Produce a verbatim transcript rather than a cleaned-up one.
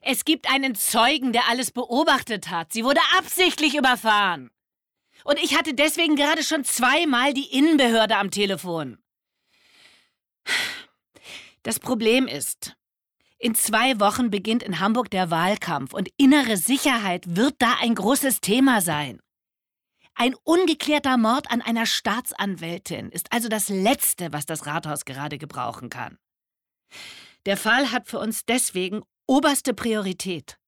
Es gibt einen Zeugen, der alles beobachtet hat. Sie wurde absichtlich überfahren. Und ich hatte deswegen gerade schon zweimal die Innenbehörde am Telefon. Das Problem ist, in zwei Wochen beginnt in Hamburg der Wahlkampf und innere Sicherheit wird da ein großes Thema sein. Ein ungeklärter Mord an einer Staatsanwältin ist also das Letzte, was das Rathaus gerade gebrauchen kann. Der Fall hat für uns deswegen oberste Priorität.